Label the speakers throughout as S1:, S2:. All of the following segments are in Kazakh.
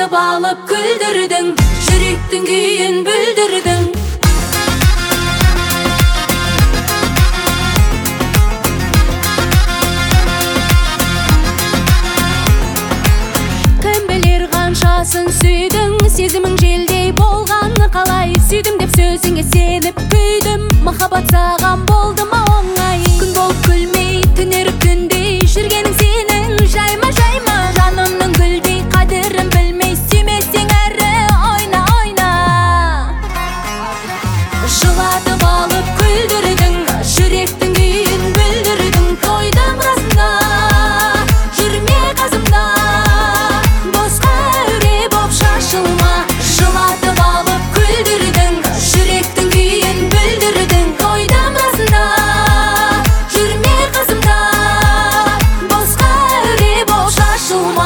S1: Жылатып алып күлдірдің, жүректің күйін бүлдірдің. Кім білер қаншасын сүйдің, сезімің желдей болғаны қалай. Сүйдім деп сөзіңе сеніп күйдім, махаббат саған болды ма оңай. Күн болып күлмей, түнеріп түндей жүргенің сенің жайма жайма. Жанымның гүлдей қадірін білмей, сүймесең әрі ойна ойна. Жылатып алып күлдірдің, жүректің күйін бүлдірдің. Тойдың расында жүрме қасымда, босқа өре боп шашылма. Жылатып алып күлдірдің, жүректің күйін бүлдірдің. Тойдың расында жүрме қасымда, босқа өре боп шашылма.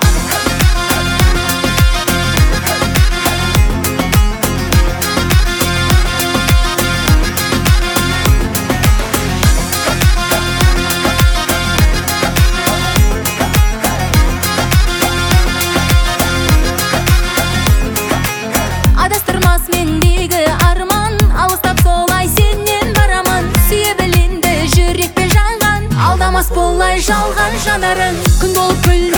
S1: Адастырмас мендегі арман, алыстап солай сенен барамын. Сүйе біл енді жүрекпен жанған, алдамас болай жалған жанарың. Күн болып күл